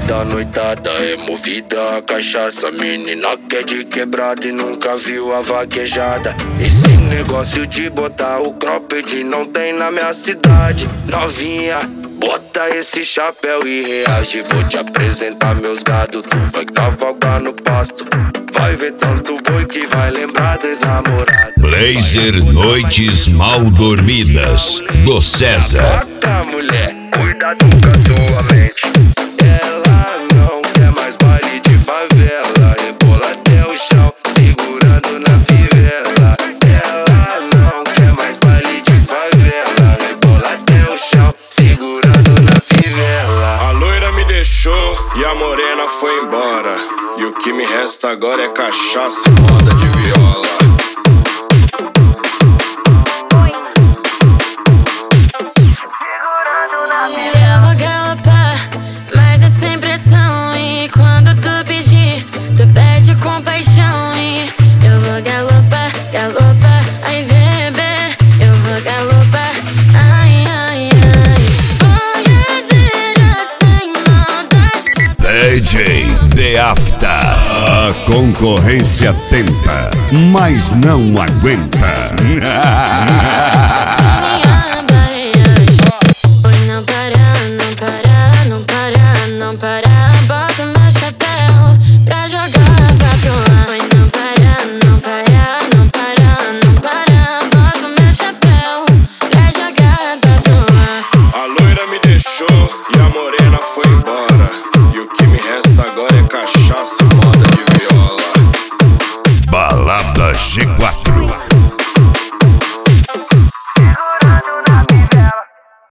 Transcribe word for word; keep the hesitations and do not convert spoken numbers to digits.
da noitada é movida a cachaça. Menina que é de quebrada e nunca viu a vaquejada. Esse negócio de botar o cropped não tem na minha cidade. Novinha, bota esse chapéu e reage. Vou te apresentar meus gado, tu vai cavalgar no pasto. Vai ver tanto boi que vai lembrar do ex-namorado. Blazer Noites Mal Dormidas, do César. Vaca, mulher, cuidado com a tua mente. Ela não quer mais baile de favela. Rebola até o chão, segurando na fivela. Ela não quer mais baile de favela. Rebola até o chão, segurando na fivela. A loira me deixou e a morena foi embora. E o que me resta agora é cachaça e moda de viola. Eu vou galopar, mas é sem pressão. E quando tu pedir, tu pede com paixão. E eu vou galopar, galopar, ai bebê. Eu vou galopar, ai, ai, ai. Boiadeira sem maldade. D J The After. A concorrência tenta, mas não aguenta.